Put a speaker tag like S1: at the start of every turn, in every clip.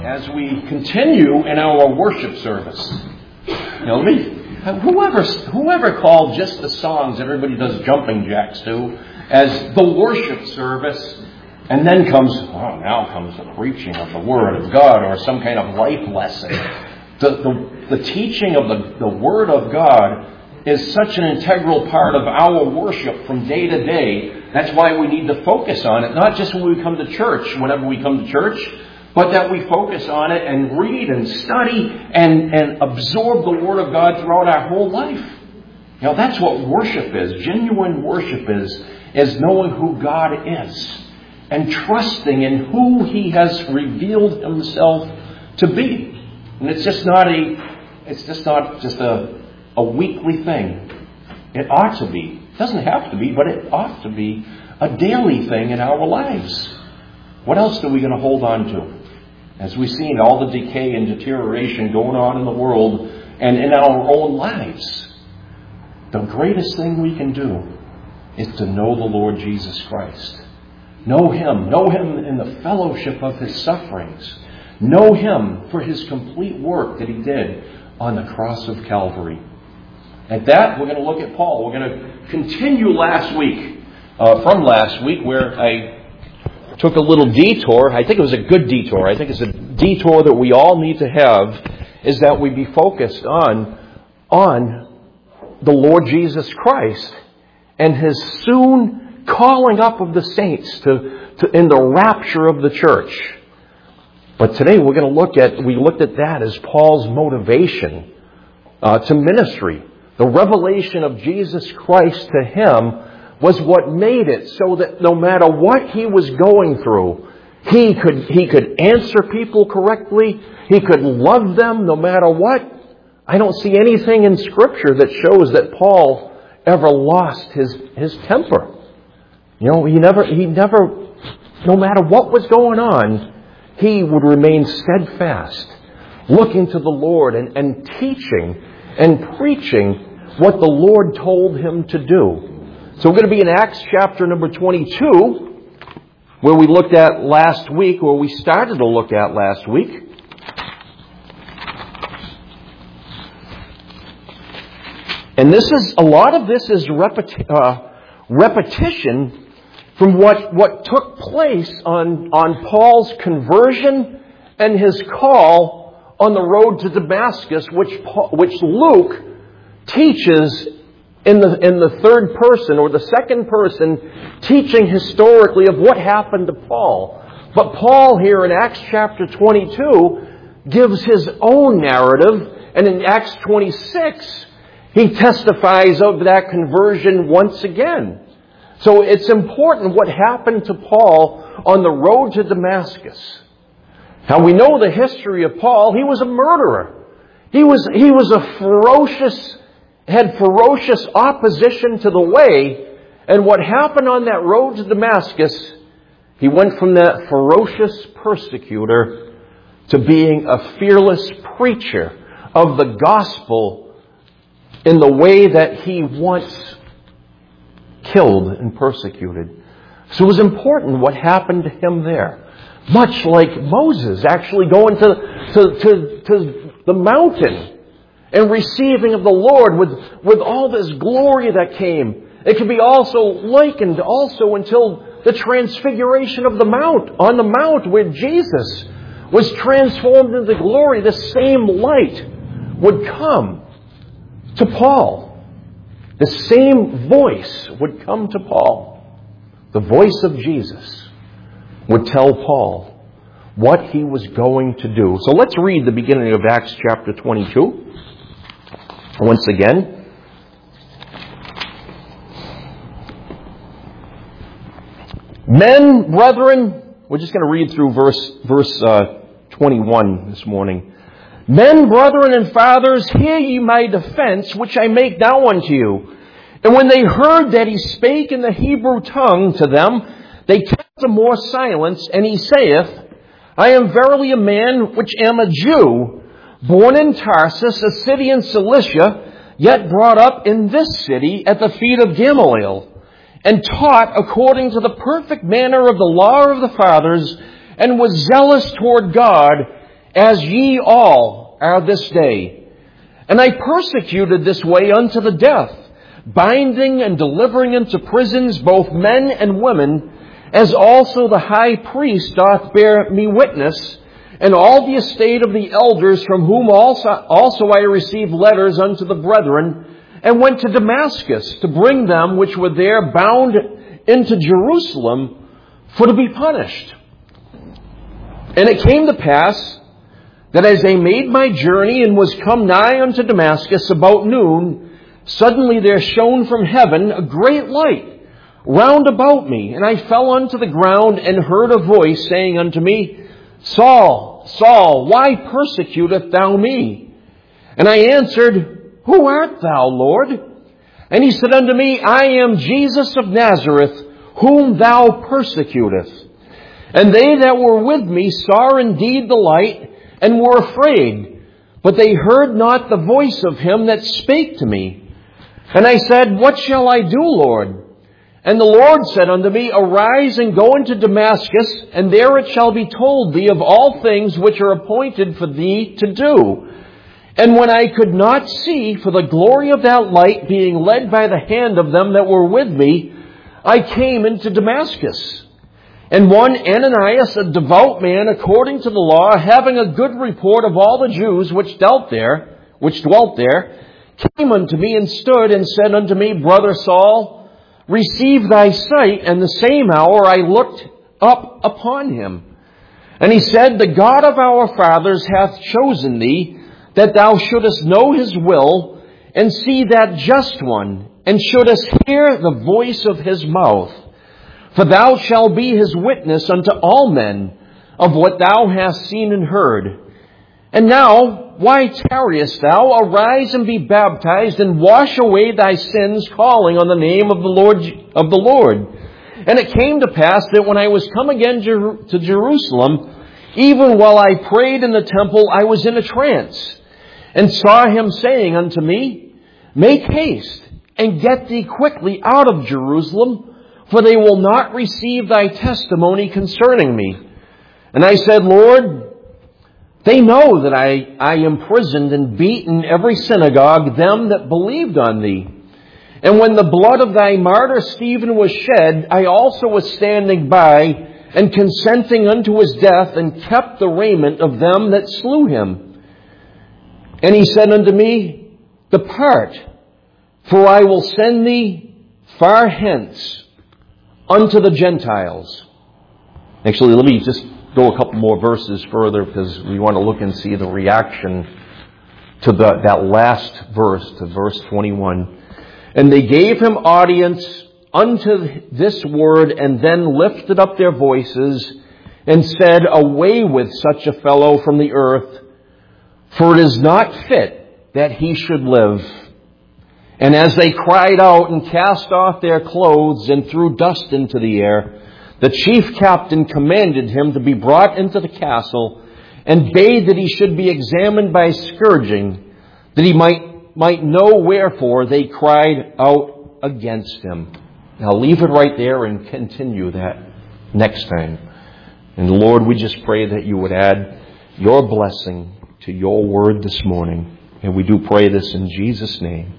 S1: As we continue in our worship service, whoever called just the songs everybody does jumping jacks to as the worship service, and then now comes the preaching of the Word of God or some kind of life lesson. The teaching of the Word of God is such an integral part of our worship from day to day. That's why we need to focus on it, not just when we come to church, whenever we come to church, but that we focus on it and read and study and absorb the Word of God throughout our whole life. That's what worship is. Genuine worship is knowing who God is and trusting in who He has revealed Himself to be. And it's just not a weekly thing. It ought to be. It doesn't have to be, but it ought to be a daily thing in our lives. What else are we going to hold on to? As we've seen all the decay and deterioration going on in the world and in our own lives, the greatest thing we can do is to know the Lord Jesus Christ. Know Him in the fellowship of His sufferings. Know Him for His complete work that He did on the cross of Calvary. At that, we're going to look at Paul. We're going to continue from last week, where I took a little detour. I think it was a good detour. I think it's a detour that we all need to have, is that we be focused on the Lord Jesus Christ and His soon calling up of the saints in the rapture of the church. But today we looked at that as Paul's motivation to ministry. The revelation of Jesus Christ to him was what made it so that no matter what he was going through, he could answer people correctly. He could love them no matter what. I don't see anything in Scripture that shows that Paul ever lost his temper. He never, no matter what was going on, he would remain steadfast, looking to the Lord and teaching and preaching what the Lord told him to do. So we're going to be in Acts chapter number 22, where we looked at last week, or we started to look at last week. And a lot of this is repetition from what took place on Paul's conversion and his call on the road to Damascus, which Luke teaches in the third person or the second person, teaching historically of what happened to Paul. But Paul here in Acts chapter 22 gives his own narrative, and in Acts 26 he testifies of that conversion once again. So it's important what happened to Paul on the road to Damascus. Now we know the history of Paul. He was a murderer. He was had ferocious opposition to the way. And what happened on that road to Damascus, he went from that ferocious persecutor to being a fearless preacher of the gospel in the way that he once killed and persecuted. So it was important what happened to him there. Much like Moses actually going to the mountain and receiving of the Lord with all this glory that came. It can be also likened until the transfiguration of on the mount where Jesus was transformed into glory. The same light would come to Paul. The same voice would come to Paul. The voice of Jesus would tell Paul what he was going to do. So let's read the beginning of Acts chapter 22. Once again. Men, brethren, we're just going to read through verse 21 this morning. Men, brethren, and fathers, hear ye my defense, which I make now unto you. And when they heard that he spake in the Hebrew tongue to them, they kept him more silence, and he saith, I am verily a man which am a Jew, born in Tarsus, a city in Cilicia, yet brought up in this city at the feet of Gamaliel, and taught according to the perfect manner of the law of the fathers, and was zealous toward God
S2: as ye all are this day. And I persecuted this way unto the death, binding and delivering into prisons both men and women, as also the high priest doth bear me witness, and all the estate of the elders, from whom also I received letters unto the brethren, and went to Damascus to bring them which were there bound into Jerusalem for to be punished. And it came to pass that as I made my journey and was come nigh unto Damascus about noon, suddenly there shone from heaven a great light round about me, and I fell unto the ground and heard a voice saying unto me, Saul, Saul, why persecutest thou me? And I answered, Who art thou, Lord? And he said unto me, I am Jesus of Nazareth, whom thou persecutest. And they that were with me saw indeed the light, and were afraid, but they heard not the voice of him that spake to me. And I said, What shall I do, Lord? And the Lord said unto me, Arise and go into Damascus, and there it shall be told thee of all things which are appointed for thee to do. And when I could not see for the glory of that light, being led by the hand of them that were with me, I came into Damascus. And one Ananias, a devout man according to the law, having a good report of all the Jews which dwelt there, came unto me and stood and said unto me, Brother Saul, receive thy sight. And the same hour I looked up upon him. And he said, The God of our fathers hath chosen thee, that thou shouldest know his will, and see that just one, and shouldest hear the voice of his mouth. For thou shalt be his witness unto all men of what thou hast seen and heard. And now, why tarriest thou? Arise and be baptized, and wash away thy sins, calling on the name of the Lord. And it came to pass that when I was come again to Jerusalem, even while I prayed in the temple, I was in a trance, and saw him saying unto me, Make haste, and get thee quickly out of Jerusalem, for they will not receive thy testimony concerning me. And I said, Lord, they know that I imprisoned and beaten every synagogue them that believed on thee. And when the blood of thy martyr Stephen was shed, I also was standing by, and consenting unto his death, and kept the raiment of them that slew him. And he said unto me, Depart, for I will send thee far hence unto the Gentiles. Actually, let me just go a couple more verses further, because we want to look and see the reaction to that last verse, to verse 21. And they gave him audience unto this word, and then lifted up their voices, and said, Away with such a fellow from the earth, for it is not fit that he should live. And as they cried out and cast off their clothes and threw dust into the air, the chief captain commanded him to be brought into the castle, and bade that he should be examined by scourging, that he might know wherefore they cried out against him. Now leave it right there and continue that next time. And Lord, we just pray that you would add your blessing to your word this morning. And we do pray this in Jesus' name.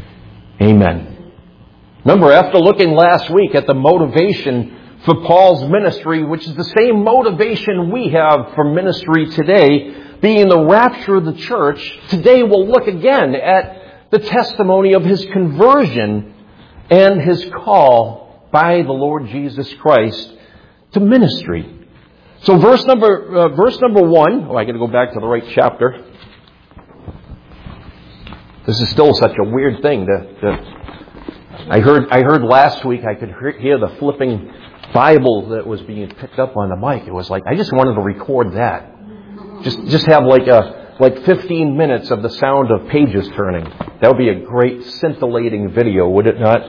S2: Amen. Remember, after looking last week at the motivation for Paul's ministry, which is the same motivation we have for ministry today, being the rapture of the church, today we'll look again at the testimony of his conversion and his call by the Lord Jesus Christ to ministry. So verse number 1. I got to go back to the right chapter. This is still such a weird thing. I heard last week I could hear the flipping Bible that was being picked up on the mic. It was like I just wanted to record that. Just have like 15 minutes of the sound of pages turning. That would be a great scintillating video, would it not?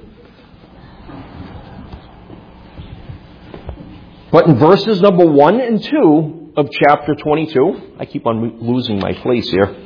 S2: But in verses number 1 and 2 of chapter 22, I keep on losing my place here.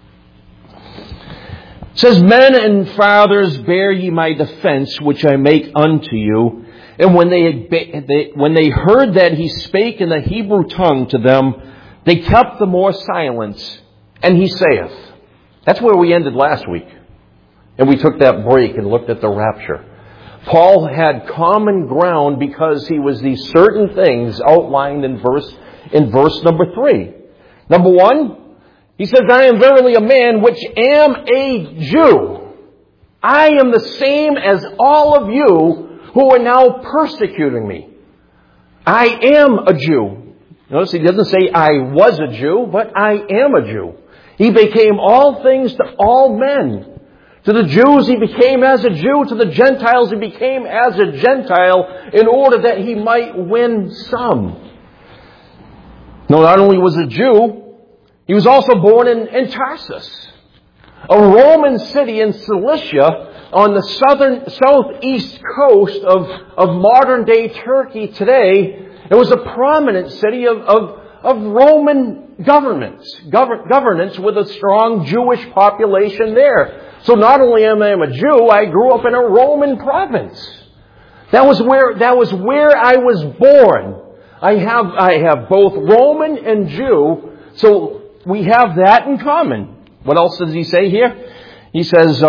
S2: It says, Men and fathers, bear ye my defense, which I make unto you. And when they heard that he spake in the Hebrew tongue to them, they kept the more silence, and he saith. That's where we ended last week. And we took that break and looked at the rapture. Paul had common ground because he was these certain things outlined in verse number 3. Number 1, he says, I am verily a man which am a Jew. I am the same as all of you who are now persecuting me. I am a Jew. Notice he doesn't say I was a Jew, but I am a Jew. He became all things to all men. To the Jews he became as a Jew. To the Gentiles he became as a Gentile in order that he might win some. No, not only was a Jew, he was also born in Tarsus, a Roman city in Cilicia on the southeast coast of modern-day Turkey today. It was a prominent city of Roman governance with a strong Jewish population there. So not only am I a Jew, I grew up in a Roman province. That was where I was born. I have both Roman and Jew, so we have that in common. What else does he say here? He says,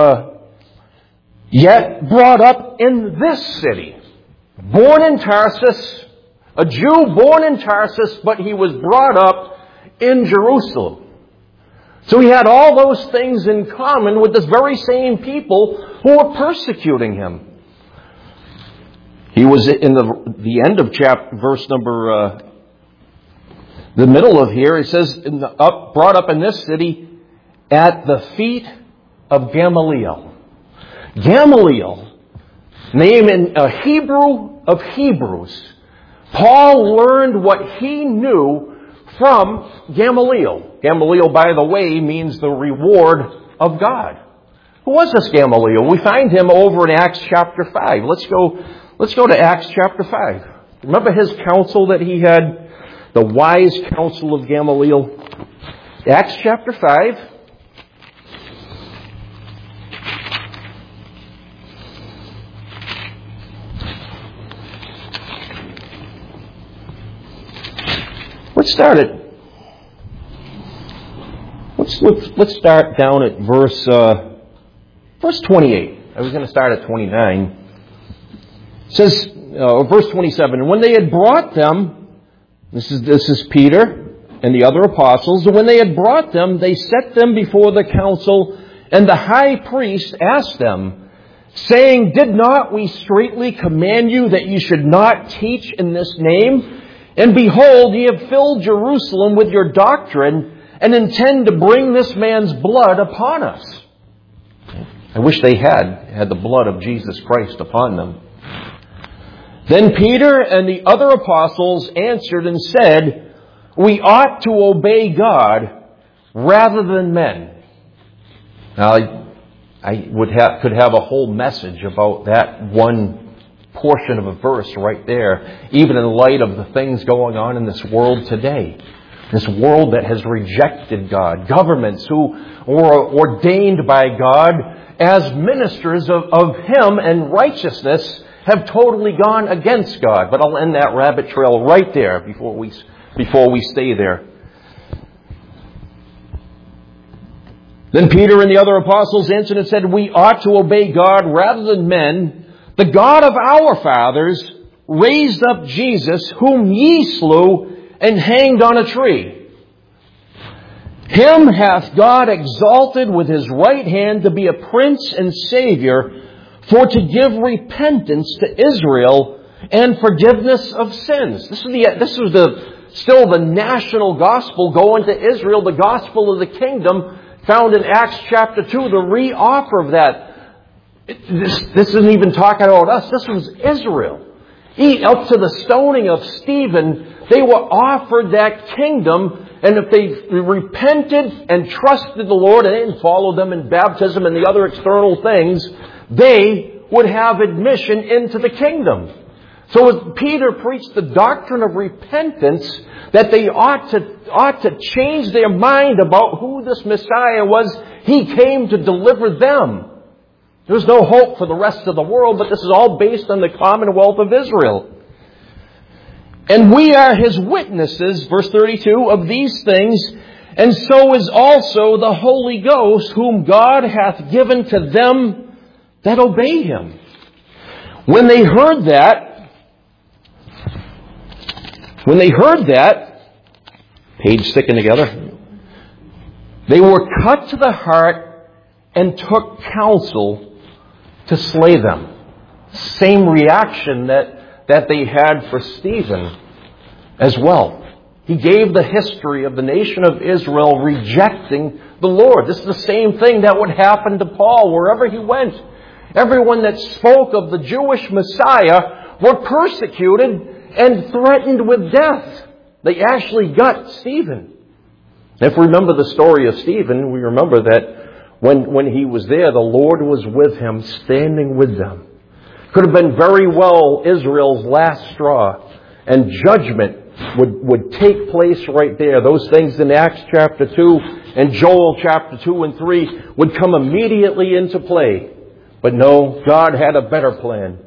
S2: yet brought up in this city. Born in Tarsus, a Jew born in Tarsus, but he was brought up in Jerusalem. So he had all those things in common with this very same people who were persecuting him. He was in the end of verse number, the middle of here, it says, brought up in this city at the feet of Gamaliel. Gamaliel, name in a Hebrew of Hebrews. Paul learned what he knew from Gamaliel. Gamaliel, by the way, means the reward of God. Who was this Gamaliel? We find him over in Acts chapter 5. Let's go to Acts chapter 5. Remember his counsel that he had? The wise counsel of Gamaliel. Acts chapter 5. Let's start at. Let's start down at verse 28. I was going to start at 29. It says, verse 27. And when they had brought them, this is Peter and the other apostles. And when they had brought them, they set them before the council, and the high priest asked them, saying, did not we straitly command you that you should not teach in this name? And behold, ye have filled Jerusalem with your doctrine, and intend to bring this man's blood upon us. I wish they had the blood of Jesus Christ upon them. Then Peter and the other apostles answered and said, we ought to obey God rather than men. Now, I could have a whole message about that one portion of a verse right there, even in light of the things going on in this world today. This world that has rejected God. Governments who were ordained by God as ministers of Him and righteousness have totally gone against God. But I'll end that rabbit trail right there before we stay there. Then Peter and the other apostles answered and said, we ought to obey God rather than men. The God of our fathers raised up Jesus, whom ye slew and hanged on a tree. Him hath God exalted with His right hand to be a prince and Savior, for to give repentance to Israel and forgiveness of sins. This was still the national gospel going to Israel, the gospel of the kingdom, found in Acts chapter 2, the re-offer of that. This isn't even talking about us. This was Israel. Up to the stoning of Stephen, they were offered that kingdom, and if they repented and trusted the Lord and didn't follow them in baptism and the other external things, they would have admission into the kingdom. So as Peter preached the doctrine of repentance, that they ought to change their mind about who this Messiah was. He came to deliver them. There's no hope for the rest of the world, but this is all based on the commonwealth of Israel. And we are His witnesses, verse 32, of these things, and so is also the Holy Ghost, whom God hath given to them that obey Him. When they heard that, page sticking together, they were cut to the heart and took counsel to slay them. Same reaction that they had for Stephen as well. He gave the history of the nation of Israel rejecting the Lord. This is the same thing that would happen to Paul wherever he went. Everyone that spoke of the Jewish Messiah were persecuted and threatened with death. They actually got Stephen. If we remember the story of Stephen, we remember that when he was there, the Lord was with him, standing with them. Could have been very well Israel's last straw, and judgment would take place right there. Those things in Acts chapter 2 and Joel chapter 2 and 3 would come immediately into play. But no, God had a better plan.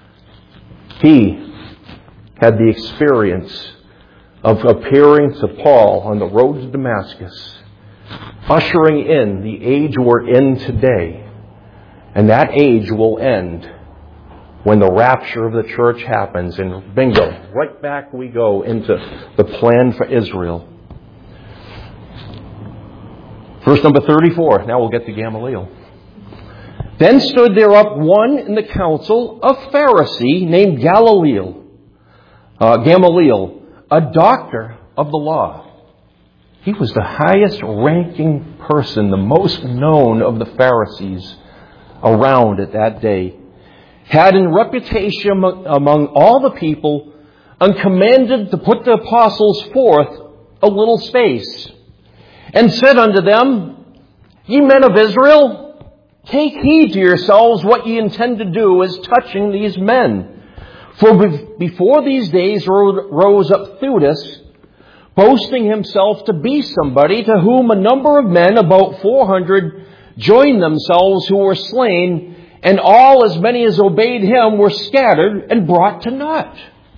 S2: He had the experience of appearing to Paul on the road to Damascus, ushering in the age we're in today. And that age will end when the rapture of the church happens, and bingo, right back we go into the plan for Israel. Verse number 34. Now we'll get to Gamaliel. Then stood there up one in the council, a Pharisee named Gamaliel, a doctor of the law. He was the highest ranking person, the most known of the Pharisees around at that day. Had in reputation among all the people, and commanded to put the apostles forth a little space, and said unto them, Ye men of Israel, take heed to yourselves what ye intend to do as touching these men. For before these days rose up Theudas, boasting himself to be somebody, to whom a number of men, about 400, joined themselves, who were slain, and all, as many as obeyed him, were scattered and brought to naught.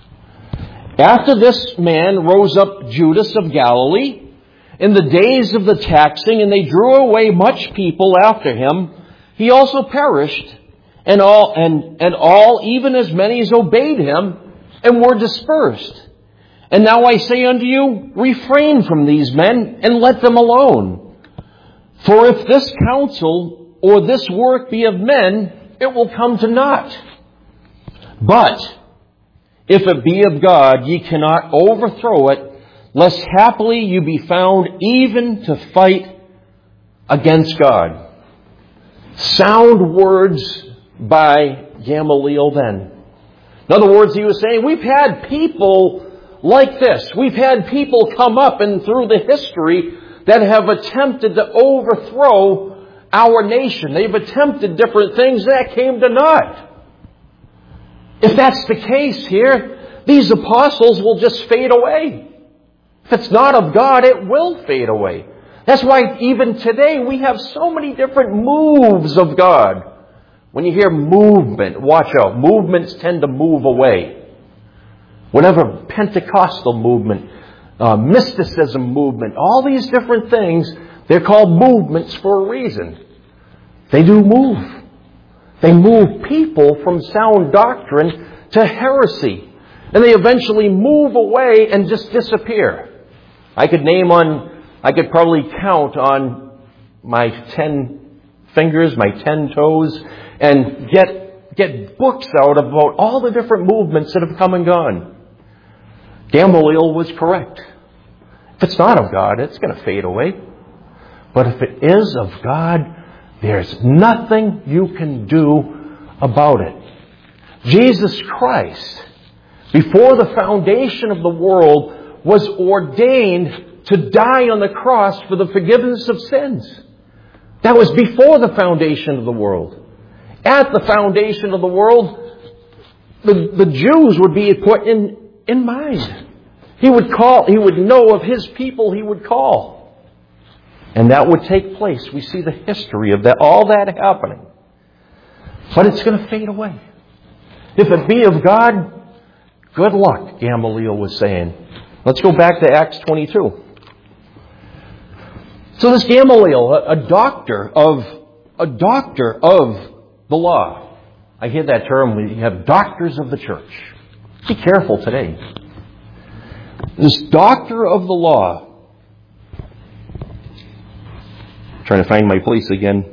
S2: After this man rose up Judas of Galilee in the days of the taxing, and they drew away much people after him. He also perished, and all, even as many as obeyed him, and were dispersed. And now I say unto you, refrain from these men, and let them alone. For if this counsel or this work be of men, it will come to naught. But if it be of God, ye cannot overthrow it, lest haply you be found even to fight against God. Sound words by Gamaliel then. In other words, he was saying, we've had people like this. We've had people come up and through the history that have attempted to overthrow our nation. They've attempted different things that came to naught. If that's the case here, these apostles will just fade away. If it's not of God, it will fade away. That's why even today we have so many different moves of God. When you hear movement, watch out. Movements tend to move away. Whatever Pentecostal movement, mysticism movement, all these different things, they're called movements for a reason. They do move. They move people from sound doctrine to heresy. And they eventually move away and just disappear. I could probably count on my 10 fingers, my 10 toes, and get books out about all the different movements that have come and gone. Gamaliel was correct. If it's not of God, it's going to fade away. But if it is of God, there's nothing you can do about it. Jesus Christ, before the foundation of the world, was ordained to die on the cross for the forgiveness of sins. That was before the foundation of the world. At the foundation of the world, the Jews would be put in mind. He would know of his people he would call. And that would take place. We see the history of all that happening. But it's going to fade away. If it be of God, Good luck, Gamaliel was saying. Let's go back to Acts 22. So this Gamaliel, a doctor of the law. I hear that term, we have doctors of the church. Be careful today. This doctor of the law, trying to find my place again.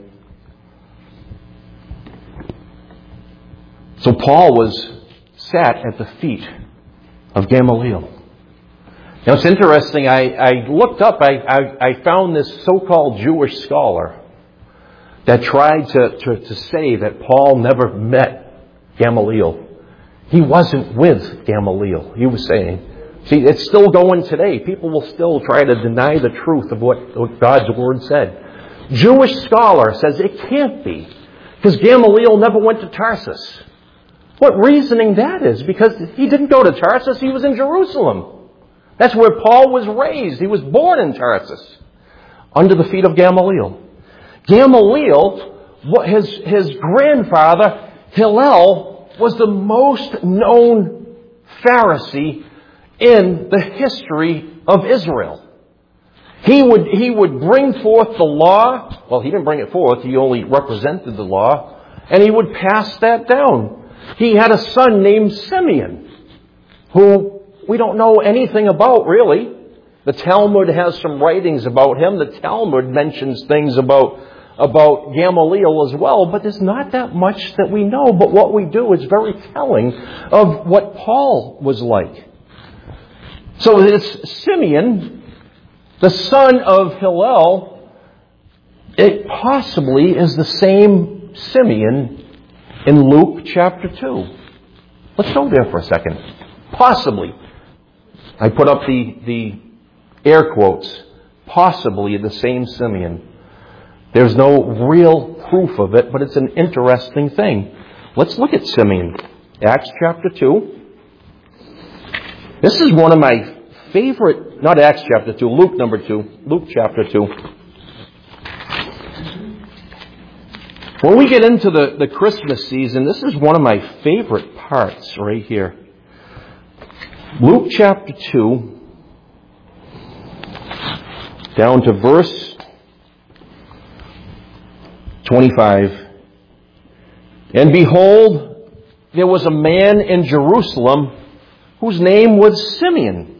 S2: So Paul was sat at the feet of Gamaliel. Now it's interesting, I looked up, I found this so-called Jewish scholar that tried to say that Paul never met Gamaliel. He wasn't with Gamaliel, he was saying. See, it's still going today. People will still try to deny the truth of what God's Word said. Jewish scholar says it can't be, because Gamaliel never went to Tarsus. What reasoning that is? Because he didn't go to Tarsus, he was in Jerusalem. That's where Paul was raised. He was born in Tarsus, under the feet of Gamaliel. Gamaliel, his grandfather, Hillel, was the most known Pharisee in the history of Israel. He would bring forth the law. Well, he didn't bring it forth. He only represented the law. And he would pass that down. He had a son named Simeon, who we don't know anything about, really. The Talmud has some writings about him. The Talmud mentions things about Gamaliel as well, but there's not that much that we know. But what we do is very telling of what Paul was like. So this Simeon, the son of Hillel, it possibly is the same Simeon in Luke chapter 2. Let's go there for a second. Possibly. I put up the air quotes. Possibly the same Simeon. There's no real proof of it, but it's an interesting thing. Let's look at Simeon. Acts chapter 2. This is one of my favorite, not Acts chapter 2, Luke number 2. Luke chapter 2. When we get into the Christmas season, this is one of my favorite parts right here. Luke chapter 2, down to verse 25. And behold, there was a man in Jerusalem whose name was Simeon.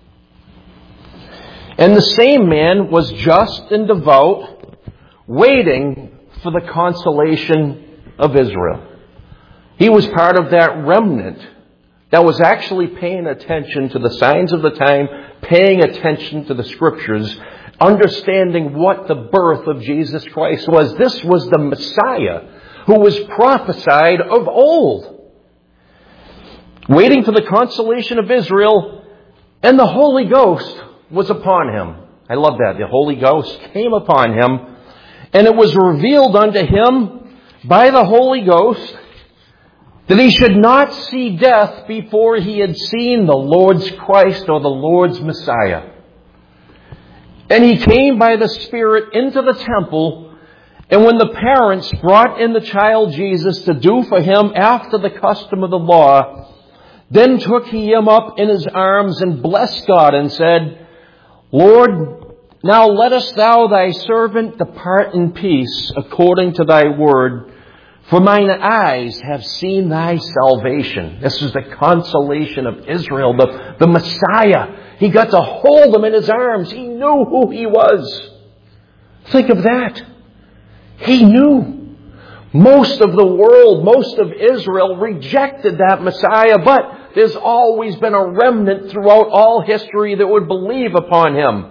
S2: And the same man was just and devout, waiting for the consolation of Israel. He was part of that remnant that was actually paying attention to the signs of the time, paying attention to the Scriptures, understanding what the birth of Jesus Christ was. This was the Messiah who was prophesied of old. Waiting for the consolation of Israel, and the Holy Ghost was upon him. I love that. The Holy Ghost came upon him, and it was revealed unto him by the Holy Ghost that he should not see death before he had seen the Lord's Christ or the Lord's Messiah. And he came by the Spirit into the temple, and when the parents brought in the child Jesus to do for him after the custom of the law, then took he him up in his arms and blessed God and said, Lord, now lettest thou thy servant depart in peace according to thy word, for mine eyes have seen thy salvation. This is the consolation of Israel, the Messiah. He got to hold him in his arms. He knew who he was. Think of that. He knew. Most of the world, most of Israel rejected that Messiah, but there's always been a remnant throughout all history that would believe upon him.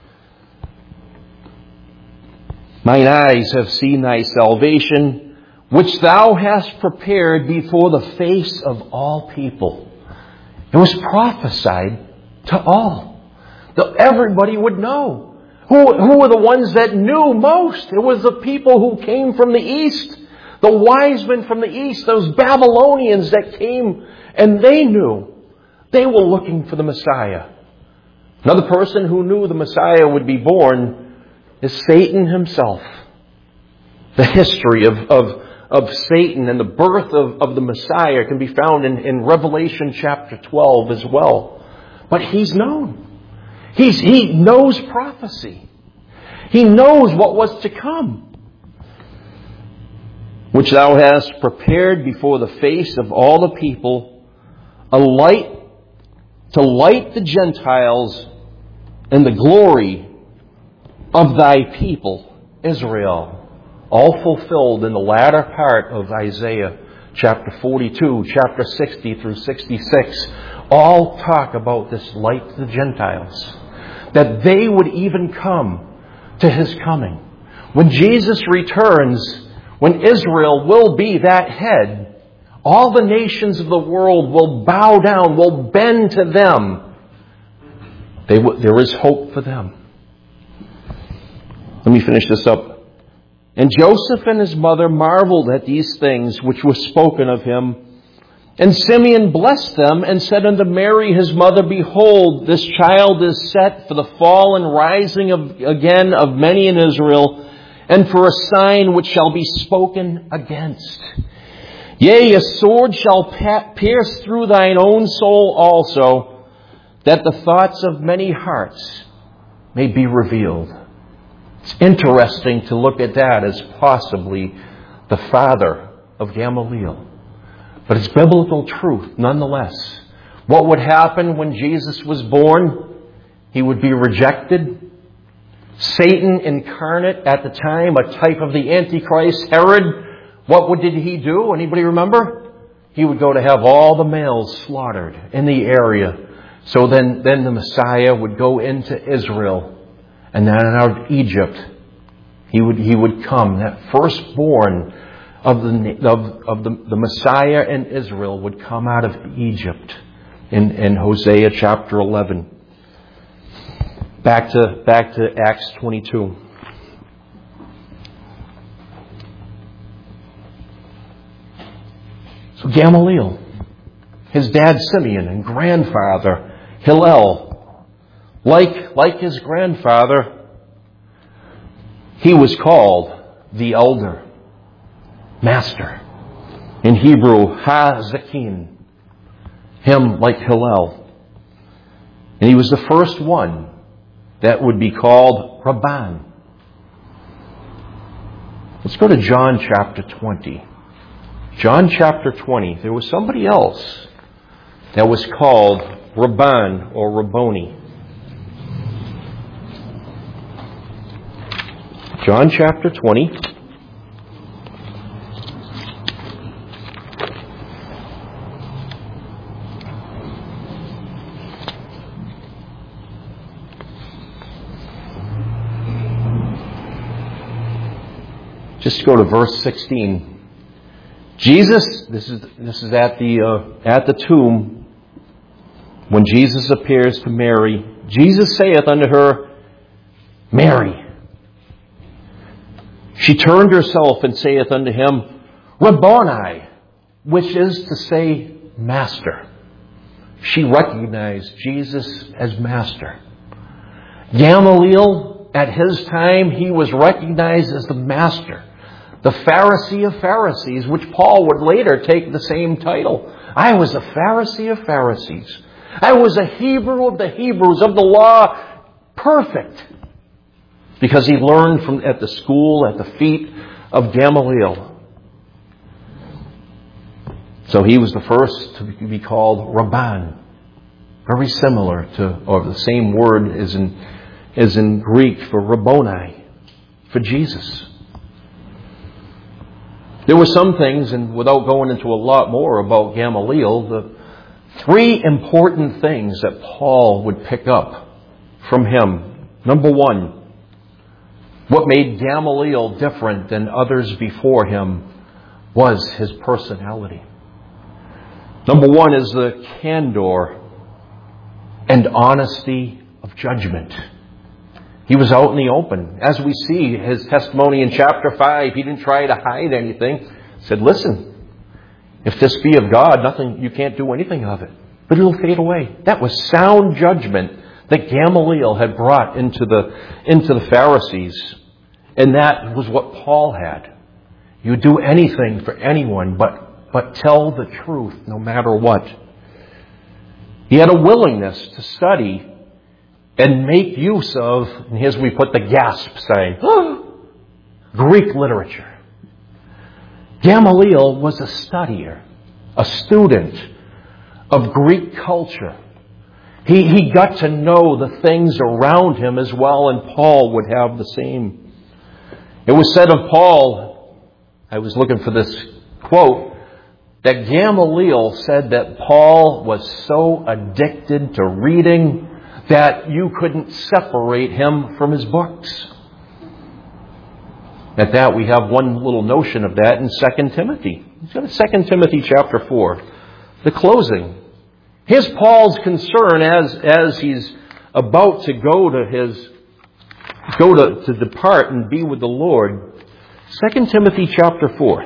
S2: Mine eyes have seen thy salvation, which thou hast prepared before the face of all people. It was prophesied to all. That everybody would know. Who were the ones that knew most? It was the people who came from the east. The wise men from the east, those Babylonians that came, and they knew. They were looking for the Messiah. Another person who knew the Messiah would be born is Satan himself. The history of of Satan and the birth of the Messiah can be found in Revelation chapter 12 as well. But he's known. He knows prophecy. He knows what was to come. Which thou hast prepared before the face of all the people, a light to light the Gentiles and the glory of thy people, Israel. All fulfilled in the latter part of Isaiah chapter 42, chapter 60 through 66. All talk about this light to the Gentiles. That they would even come to His coming. When Jesus returns, when Israel will be that head, all the nations of the world will bow down, will bend to them. There is hope for them. Let me finish this up. And Joseph and his mother marveled at these things which were spoken of him. And Simeon blessed them and said unto Mary his mother, Behold, this child is set for the fall and rising again of many in Israel, and for a sign which shall be spoken against. Yea, a sword shall pierce through thine own soul also, that the thoughts of many hearts may be revealed. It's interesting to look at that as possibly the father of Gamaliel. But it's biblical truth nonetheless. What would happen when Jesus was born? He would be rejected. Satan incarnate at the time, a type of the Antichrist, Herod, what did he do? Anybody remember? He would go to have all the males slaughtered in the area. So then the Messiah would go into Israel. And then out of Egypt, he would come. That firstborn of the Messiah in Israel would come out of Egypt in Hosea chapter 11. Back to Acts 22. So Gamaliel, his dad Simeon, and grandfather Hillel, like his grandfather, he was called the elder, master. In Hebrew, Ha-Zakin, him like Hillel. And he was the first one that would be called Rabban. Let's go to John chapter 20. John chapter 20. There was somebody else that was called Rabban or Rabboni. John chapter 20. Just go to verse 16. Jesus, this is at the tomb when Jesus appears to Mary. Jesus saith unto her, Mary. She turned herself and saith unto him, Rabboni, which is to say, Master. She recognized Jesus as Master. Gamaliel, at his time, he was recognized as the Master. The Pharisee of Pharisees, which Paul would later take the same title. I was a Pharisee of Pharisees. I was a Hebrew of the Hebrews, of the law, perfect. Because he learned at the school, at the feet of Gamaliel. So he was the first to be called Rabban. Very similar to, or the same word is in Greek for Rabboni, for Jesus. There were some things, and without going into a lot more about Gamaliel, the three important things that Paul would pick up from him. Number one, what made Gamaliel different than others before him was his personality. Number one is the candor and honesty of judgment. He was out in the open. As we see his testimony in chapter 5, he didn't try to hide anything. He said, listen, if this be of God, you can't do anything of it. But it'll fade away. That was sound judgment that Gamaliel had brought into the Pharisees. And that was what Paul had. You would do anything for anyone, but tell the truth no matter what. He had a willingness to study and make use of, and here's we put the gasp sign, Greek literature. Gamaliel was a studier, a student of Greek culture. He got to know the things around him as well, and Paul would have the same. It was said of Paul, I was looking for this quote, that Gamaliel said that Paul was so addicted to reading that you couldn't separate him from his books. At that, we have one little notion of that in 2 Timothy. He's got a 2 Timothy chapter 4. The closing. Here's Paul's concern as he's about to to depart and be with the Lord. 2 Timothy chapter 4.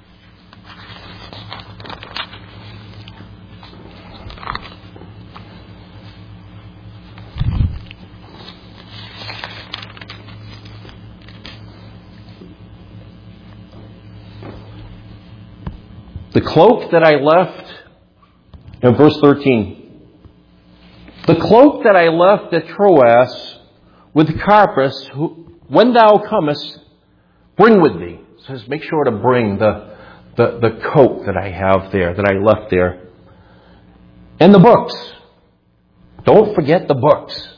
S2: The cloak that I left, in verse 13, the cloak that I left at Troas with Carpus, when thou comest, bring with thee. It says, make sure to bring the coat that I have there, that I left there. And the books. Don't forget the books.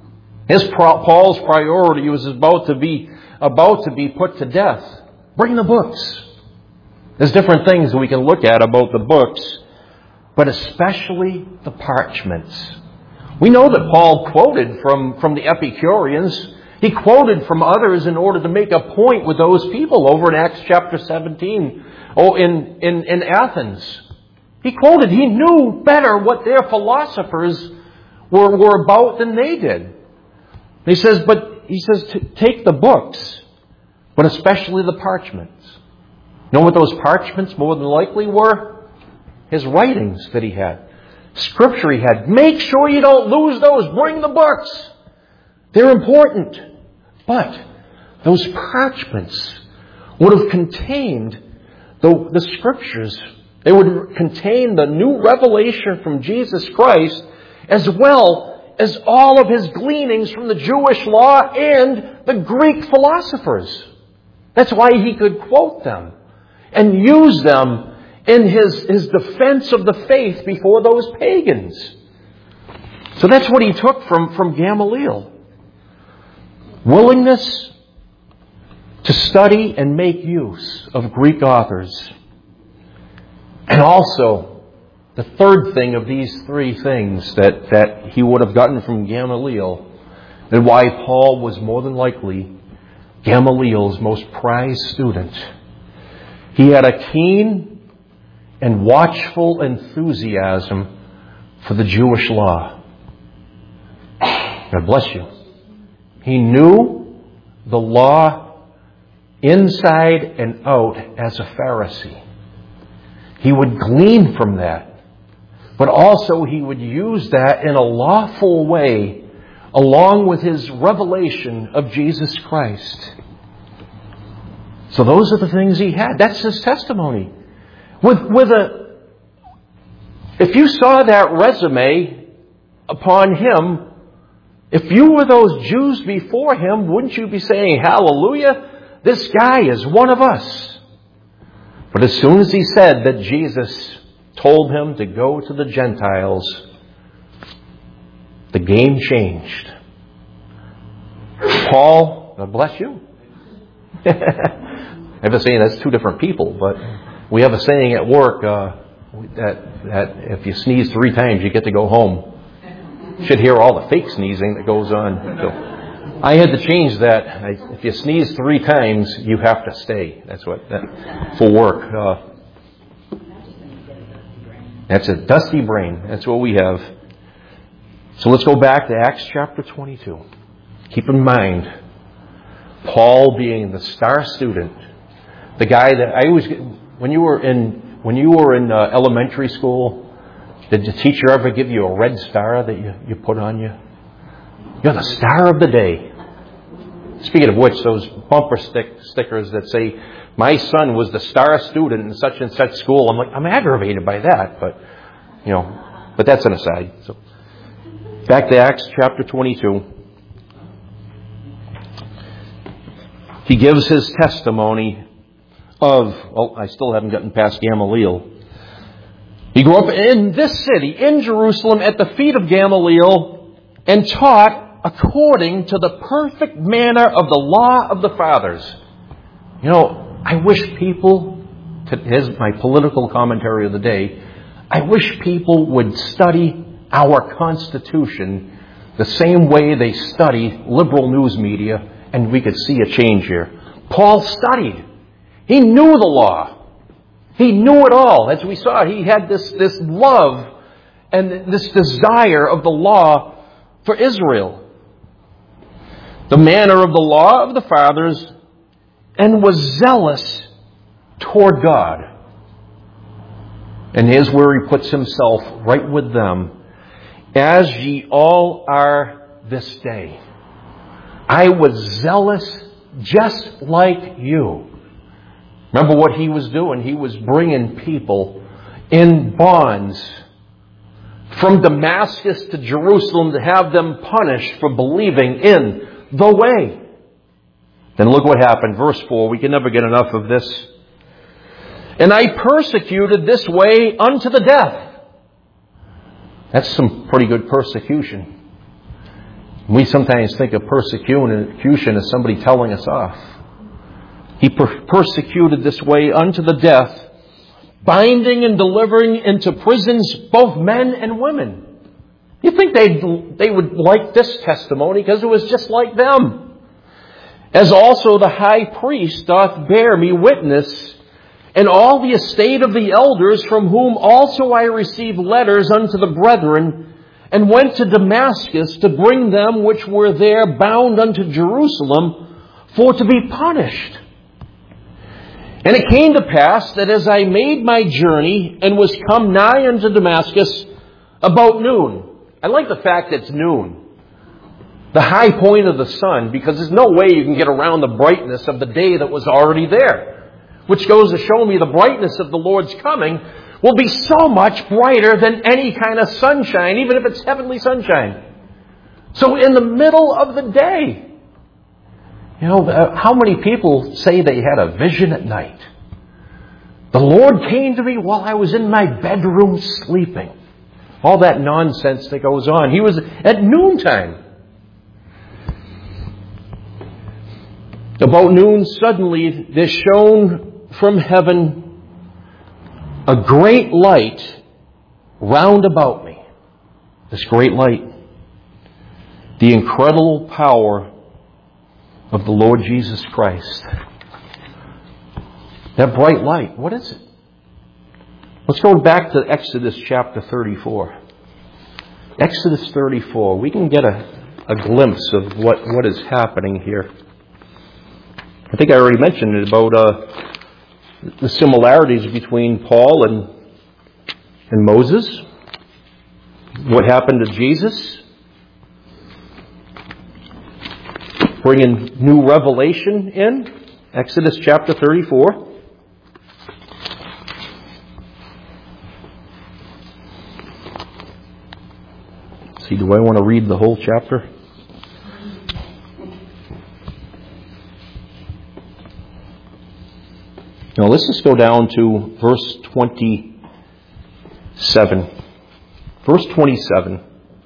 S2: Paul's priority was about to be put to death. Bring the books. There's different things we can look at about the books, but especially the parchments. We know that Paul quoted from the Epicureans. He quoted from others in order to make a point with those people over in Acts chapter 17, in Athens. He quoted, he knew better what their philosophers were about than they did. He says, take the books, but especially the parchments. You know what those parchments more than likely were? His writings that he had. Scripture he had. Make sure you don't lose those. Bring the books. They're important. But those parchments would have contained the Scriptures. They would contain the new revelation from Jesus Christ, as well as all of his gleanings from the Jewish law and the Greek philosophers. That's why he could quote them and use them in his defense of the faith before those pagans. So that's what he took from Gamaliel. Willingness to study and make use of Greek authors. And also, the third thing of these three things that he would have gotten from Gamaliel, and why Paul was more than likely Gamaliel's most prized student. He had a keen and watchful enthusiasm for the Jewish law. God bless you. He knew the law inside and out as a Pharisee. He would glean from that, but also he would use that in a lawful way along with his revelation of Jesus Christ. So those are the things he had. That's his testimony. If you saw that resume upon him, if you were those Jews before him, wouldn't you be saying, hallelujah, this guy is one of us? But as soon as he said that Jesus told him to go to the Gentiles, the game changed. Paul, God bless you. I have a saying that's two different people, but we have a saying at work that if you sneeze 3 times, you get to go home. You should hear all the fake sneezing that goes on. So I had to change that. If you sneeze 3 times, you have to stay. That's for work. That's a dusty brain. That's what we have. So let's go back to Acts chapter 22. Keep in mind, Paul being the star student, the guy that I always, when you were in elementary school, did the teacher ever give you a red star that you put on you? You're the star of the day. Speaking of which, those bumper stickers that say, my son was the star student in such and such school, I'm aggravated by that, but that's an aside. So, back to Acts chapter 22. He gives his testimony I still haven't gotten past Gamaliel. He grew up in this city, in Jerusalem, at the feet of Gamaliel, and taught according to the perfect manner of the law of the fathers. I wish people, here's my political commentary of the day, I wish people would study our Constitution the same way they study liberal news media, and we could see a change here. Paul studied. He knew the law. He knew it all. As we saw, he had this love and this desire of the law for Israel. The manner of the law of the fathers, and was zealous toward God. And here's where he puts himself right with them. As ye all are this day. I was zealous just like you. Remember what he was doing? He was bringing people in bonds from Damascus to Jerusalem to have them punished for believing in the way. Then look what happened. Verse 4. We can never get enough of this. And I persecuted this way unto the death. That's some pretty good persecution. We sometimes think of persecution as somebody telling us off. He persecuted this way unto the death, binding and delivering into prisons both men and women. You think they would like this testimony because it was just like them. As also the high priest doth bear me witness, and all the estate of the elders, from whom also I received letters unto the brethren, and went to Damascus to bring them which were there bound unto Jerusalem for to be punished. And it came to pass that as I made my journey and was come nigh unto Damascus about noon. I like the fact that it's noon. The high point of the sun, because there's no way you can get around the brightness of the day that was already there. Which goes to show me the brightness of the Lord's coming will be so much brighter than any kind of sunshine, even if it's heavenly sunshine. So in the middle of the day, how many people say they had a vision at night? The Lord came to me while I was in my bedroom sleeping. All that nonsense that goes on. He was at noontime. About noon, suddenly there shone from heaven a great light round about me. This great light. The incredible power of the Lord Jesus Christ. That bright light, what is it? Let's go back to Exodus chapter 34. Exodus 34. We can get a glimpse of what is happening here. I think I already mentioned it about the similarities between Paul and Moses. What happened to Jesus. Bringing new revelation in. Exodus chapter 34. See, do I want to read the whole chapter? Now let's just go down to verse 27. Verse 27.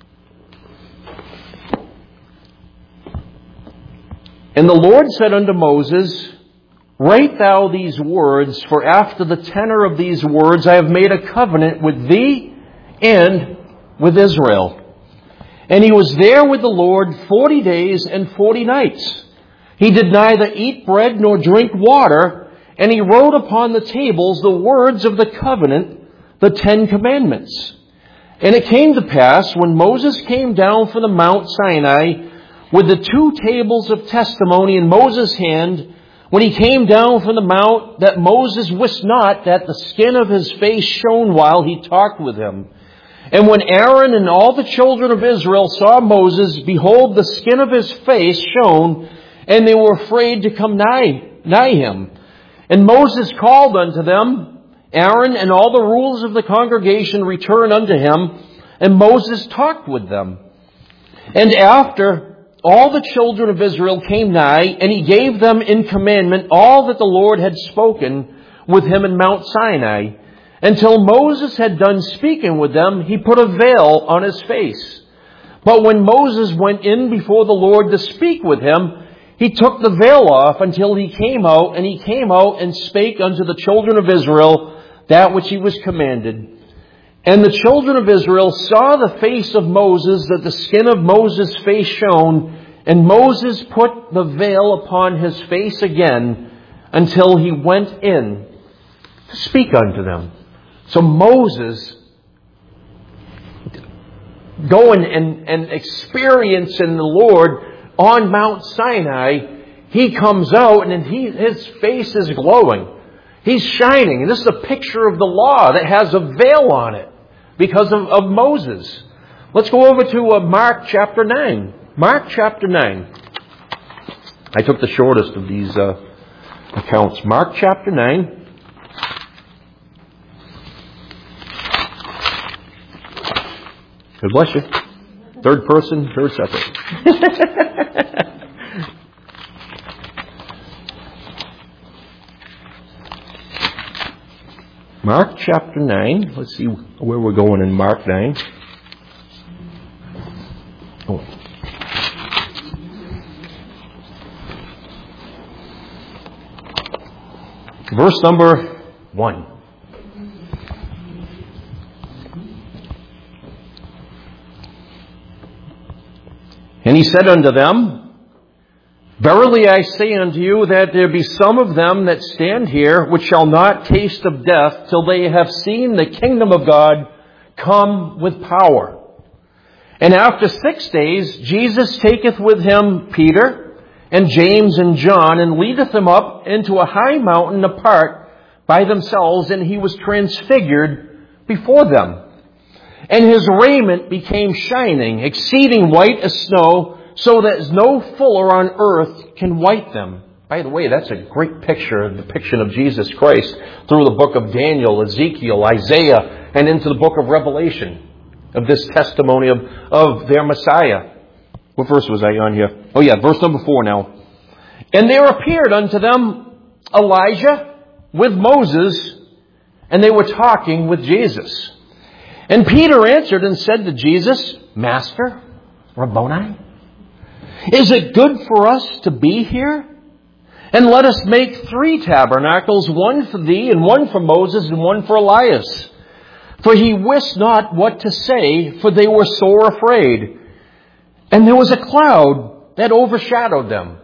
S2: And the Lord said unto Moses, Write thou these words, for after the tenor of these words I have made a covenant with thee and with Israel. And he was there with the Lord 40 days and 40 nights. He did neither eat bread nor drink water, and he wrote upon the tables the words of the covenant, the 10 commandments. And it came to pass, when Moses came down from the Mount Sinai with the 2 tables of testimony in Moses' hand, when he came down from the mount, that Moses wist not that the skin of his face shone while he talked with him. And when Aaron and all the children of Israel saw Moses, behold, the skin of his face shone, and they were afraid to come nigh him. And Moses called unto them. Aaron and all the rulers of the congregation returned unto him, and Moses talked with them. And after all the children of Israel came nigh, and he gave them in commandment all that the Lord had spoken with him in Mount Sinai. Until Moses had done speaking with them, he put a veil on his face. But when Moses went in before the Lord to speak with him, he took the veil off until he came out, and he came out and spake unto the children of Israel that which he was commanded. And the children of Israel saw the face of Moses, that the skin of Moses' face shone, and Moses put the veil upon his face again until he went in to speak unto them. So Moses, going and experiencing the Lord on Mount Sinai, he comes out and his face is glowing. He's shining. And this is a picture of the law that has a veil on it because of Moses. Let's go over to Mark chapter 9. Mark chapter 9. I took the shortest of these accounts. Mark chapter 9. God bless you. Third person, third separate. Mark chapter 9. Let's see where we're going in Mark 9. Oh. Verse number 1. And he said unto them, Verily I say unto you that there be some of them that stand here which shall not taste of death till they have seen the kingdom of God come with power. And after 6 days Jesus taketh with him Peter and James and John, and leadeth them up into a high mountain apart by themselves, and he was transfigured before them. And his raiment became shining, exceeding white as snow, so that no fuller on earth can white them. By the way, that's a great picture, a depiction of Jesus Christ through the book of Daniel, Ezekiel, Isaiah, and into the book of Revelation, of this testimony of their Messiah. What verse was I on here? Oh yeah, verse number 4 now. And there appeared unto them Elijah with Moses, and they were talking with Jesus. And Peter answered and said to Jesus, Master, Rabboni, is it good for us to be here? And let us make 3 tabernacles, one for thee, and one for Moses, and one for Elias. For he wist not what to say, for they were sore afraid. And there was a cloud that overshadowed them.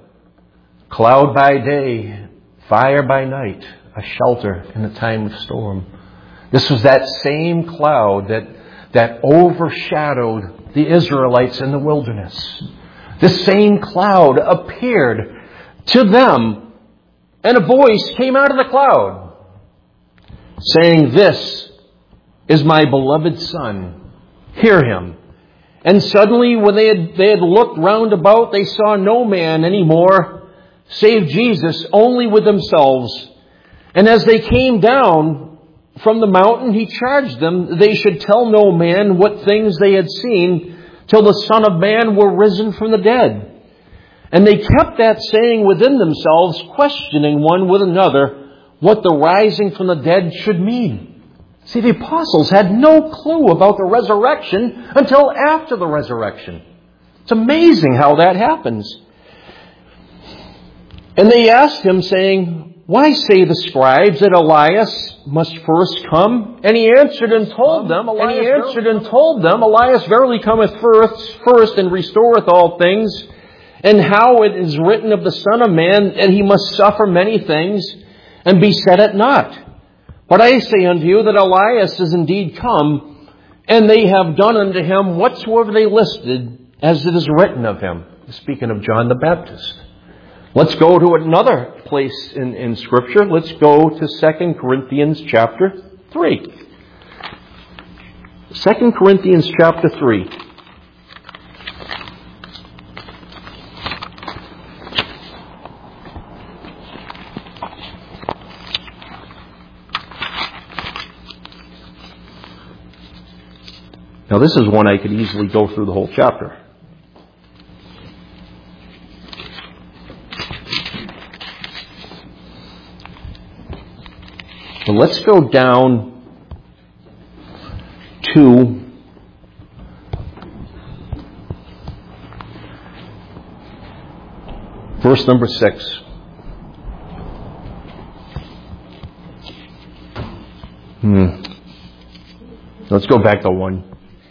S2: Cloud by day, fire by night, a shelter in the time of storm. This was that same cloud that overshadowed the Israelites in the wilderness. The same cloud appeared to them, and a voice came out of the cloud, saying, This is my beloved Son. Hear him. And suddenly, when they had looked round about, they saw no man any more, save Jesus, only with themselves. And as they came down from the mountain, he charged them they should tell no man what things they had seen till the Son of Man were risen from the dead. And they kept that saying within themselves, questioning one with another what the rising from the dead should mean. See, the apostles had no clue about the resurrection until after the resurrection. It's amazing how that happens. And they asked him, saying, Why say the scribes that Elias must first come? And he answered and told them, Elias verily cometh first and restoreth all things. And how it is written of the Son of Man, that he must suffer many things, and be set at naught. But I say unto you that Elias is indeed come, and they have done unto him whatsoever they listed, as it is written of him. Speaking of John the Baptist. Let's go to another place in Scripture. Let's go to 2 Corinthians chapter 3. 2 Corinthians chapter 3. Now this is one I could easily go through the whole chapter. But let's go down to verse number 6. Let's go back to 1.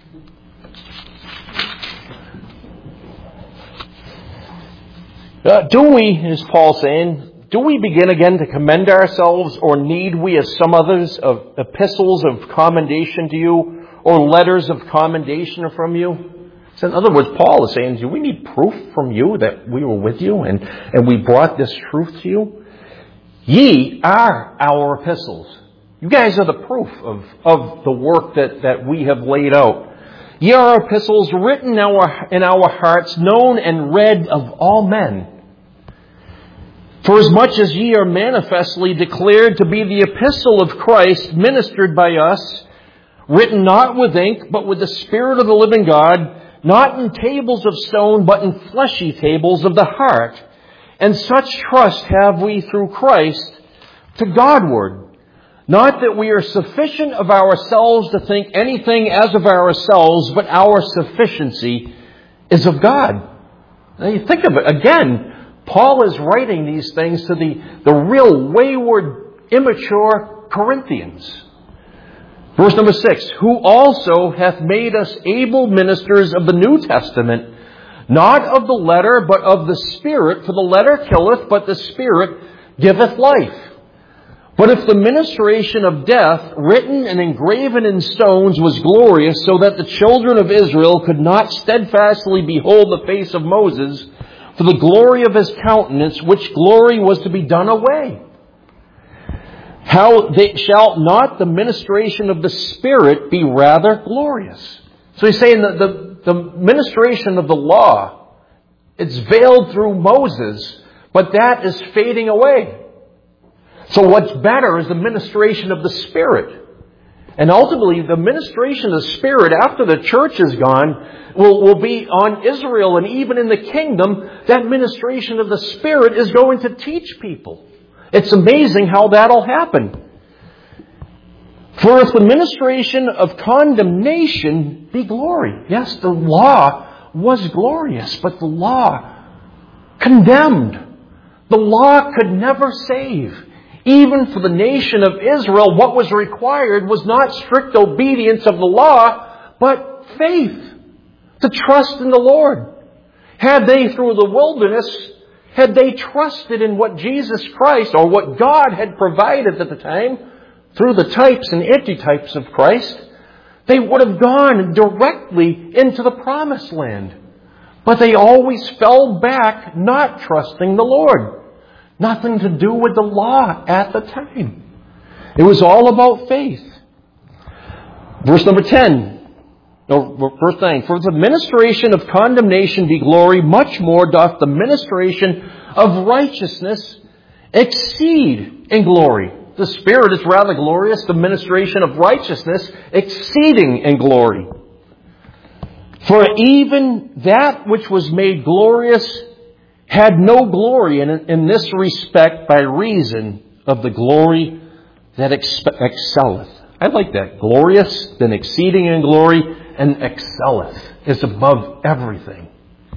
S2: Do we, is Paul saying, do we begin again to commend ourselves, or need we, as some others, of epistles of commendation to you, or letters of commendation from you? So in other words, Paul is saying, do we need proof from you that we were with you and we brought this truth to you? Ye are our epistles. You guys are the proof of the work that we have laid out. Ye are epistles written in our hearts, known and read of all men. For as much as ye are manifestly declared to be the epistle of Christ, ministered by us, written not with ink, but with the Spirit of the living God, not in tables of stone, but in fleshy tables of the heart. And such trust have we through Christ to Godward. Not that we are sufficient of ourselves to think anything as of ourselves, but our sufficiency is of God. Now you think of it again. Paul is writing these things to the real wayward, immature Corinthians. Verse number 6, who also hath made us able ministers of the New Testament, not of the letter, but of the Spirit. For the letter killeth, but the Spirit giveth life. But if the ministration of death, written and engraven in stones, was glorious, so that the children of Israel could not steadfastly behold the face of Moses, for the glory of his countenance, which glory was to be done away. How shall not the ministration of the Spirit be rather glorious? So he's saying that the ministration of the law, it's veiled through Moses, but that is fading away. So what's better is the ministration of the Spirit. And ultimately, the ministration of the Spirit after the church is gone will be on Israel, and even in the kingdom, that ministration of the Spirit is going to teach people. It's amazing how that'll happen. For if the ministration of condemnation be glory. Yes, the law was glorious, but the law condemned. The law could never save. Even for the nation of Israel, what was required was not strict obedience of the law, but faith. To trust in the Lord. Had they, through the wilderness, had they trusted in what Jesus Christ, or what God had provided at the time, through the types and antitypes of Christ, they would have gone directly into the promised land. But they always fell back, not trusting the Lord. Nothing to do with the law at the time. It was all about faith. Verse number 10. No, verse 9. For the ministration of condemnation be glory, much more doth the ministration of righteousness exceed in glory. The Spirit is rather glorious, the ministration of righteousness exceeding in glory. For even that which was made glorious had no glory in this respect by reason of the glory that excelleth. I like that. Glorious, then exceeding in glory, and excelleth is above everything.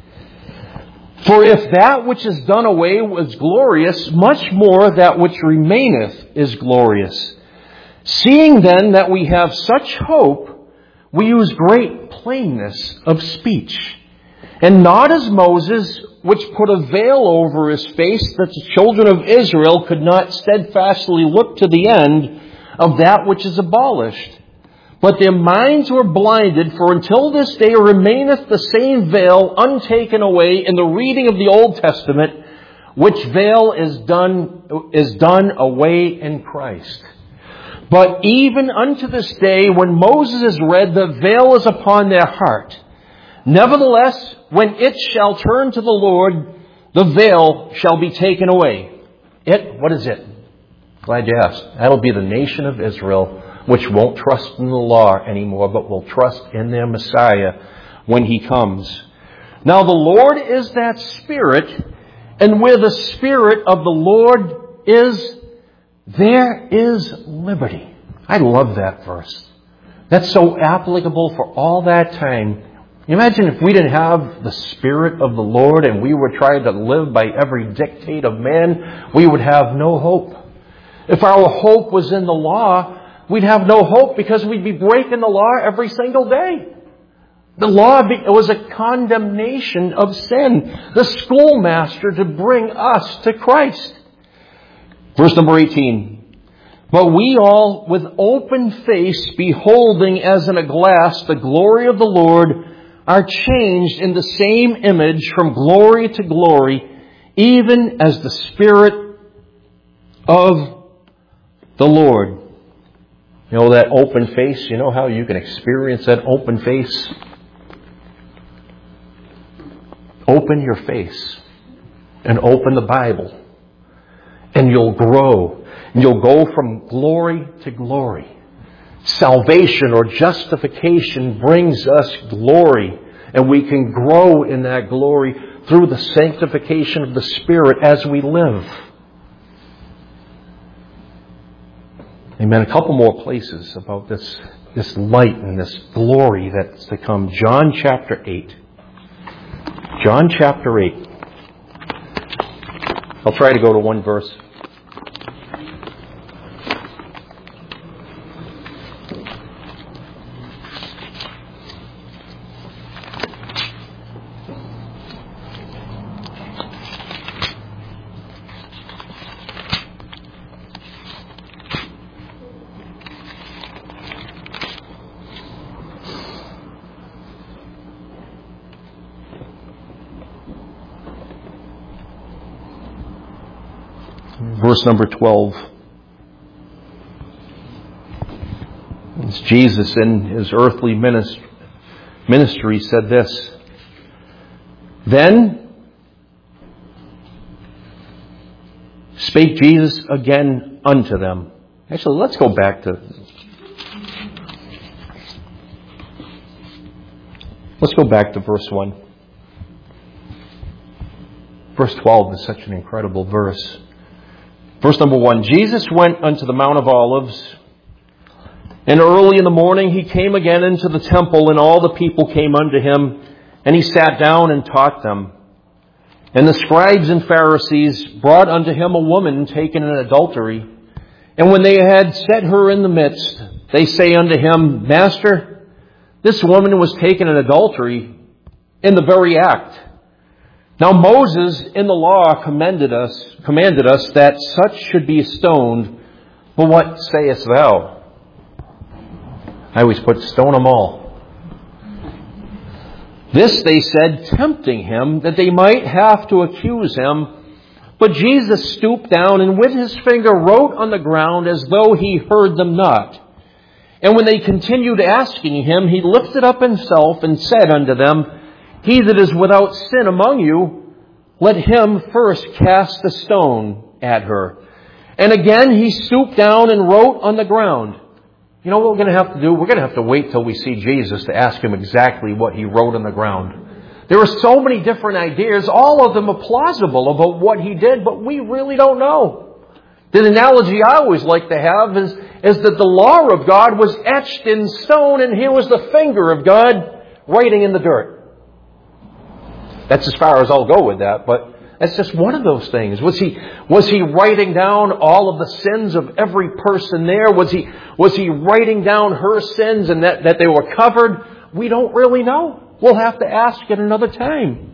S2: For if that which is done away was glorious, much more that which remaineth is glorious. Seeing then that we have such hope, we use great plainness of speech. And not as Moses, which put a veil over his face, that the children of Israel could not steadfastly look to the end of that which is abolished. But their minds were blinded, for until this day remaineth the same veil untaken away in the reading of the Old Testament, which veil is done away in Christ. But even unto this day, when Moses is read, the veil is upon their heart. Nevertheless, when it shall turn to the Lord, the veil shall be taken away. It? What is it? Glad you asked. That'll be the nation of Israel which won't trust in the law anymore, but will trust in their Messiah when He comes. Now the Lord is that Spirit, and where the Spirit of the Lord is, there is liberty. I love that verse. That's so applicable for all that time. Imagine if we didn't have the Spirit of the Lord and we were trying to live by every dictate of man, we would have no hope. If our hope was in the law, we'd have no hope because we'd be breaking the law every single day. The law was a condemnation of sin. The schoolmaster to bring us to Christ. Verse number 18. But we all, with open face, beholding as in a glass the glory of the Lord, are changed in the same image from glory to glory, even as the Spirit of the Lord. You know that open face? You know how you can experience that open face? Open your face and open the Bible, and you'll grow. You'll go from glory to glory. Salvation or justification brings us glory, and we can grow in that glory through the sanctification of the Spirit as we live. Amen. A couple more places about this light and this glory that's to come. John chapter 8. John chapter 8. I'll try to go to one verse. Verse number 12. As Jesus in His earthly ministry said this. Then spake Jesus again unto them. Actually, let's go back to verse 1. Verse 12 is such an incredible verse. Verse number 1, Jesus went unto the Mount of Olives, and early in the morning He came again into the temple, and all the people came unto Him, and He sat down and taught them. And the scribes and Pharisees brought unto Him a woman taken in adultery. And when they had set her in the midst, they say unto Him, Master, this woman was taken in adultery in the very act. Now Moses in the law commanded us that such should be stoned. But what sayest thou? I always put stone them all. This they said, tempting Him, that they might have to accuse Him. But Jesus stooped down and with His finger wrote on the ground as though He heard them not. And when they continued asking Him, He lifted up Himself and said unto them, He that is without sin among you, let him first cast the stone at her. And again He stooped down and wrote on the ground. You know what we're going to have to do? We're going to have to wait till we see Jesus to ask Him exactly what He wrote on the ground. There are so many different ideas. All of them are plausible about what He did, but we really don't know. The analogy I always like to have is that the law of God was etched in stone, and here was the finger of God writing in the dirt. That's as far as I'll go with that, but that's just one of those things. Was he writing down all of the sins of every person there? Was he writing down her sins and that they were covered? We don't really know. We'll have to ask at another time.